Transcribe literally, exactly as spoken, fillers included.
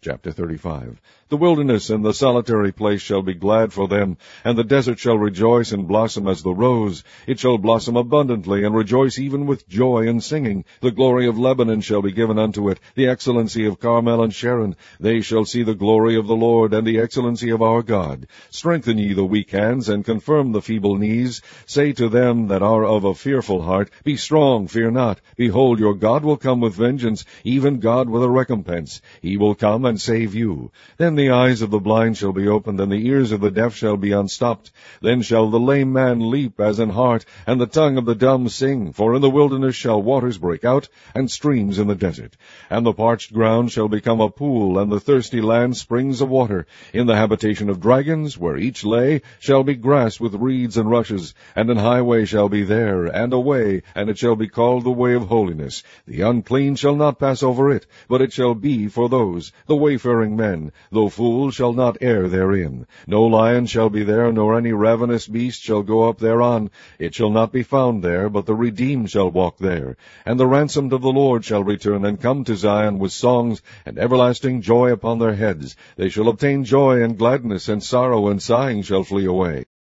Chapter thirty-five. The wilderness and the solitary place shall be glad for them, and the desert shall rejoice and blossom as the rose. It shall blossom abundantly, and rejoice even with joy and singing. The glory of Lebanon shall be given unto it, the excellency of Carmel and Sharon. They shall see the glory of the Lord, and the excellency of our God. Strengthen ye the weak hands, and confirm the feeble knees. Say to them that are of a fearful heart, Be strong, fear not. Behold, your God will come with vengeance, even God with a recompense. He will come and save you. Then the eyes of the blind shall be opened, and the ears of the deaf shall be unstopped. Then shall the lame man leap as an hart, and the tongue of the dumb sing. For in the wilderness shall waters break out, and streams in the desert. And the parched ground shall become a pool, and the thirsty land springs of water. In the habitation of dragons, where each lay, shall be grass with reeds and rushes, and an highway shall be there, and a way, and it shall be called the way of holiness. The unclean shall not pass over it, but it shall be for those, the wayfaring men, though fools shall not err therein. No lion shall be there, nor any ravenous beast shall go up thereon. It shall not be found there, but the redeemed shall walk there. And the ransomed of the Lord shall return, and come to Zion with songs, and everlasting joy upon their heads. They shall obtain joy and gladness, and sorrow and sighing shall flee away.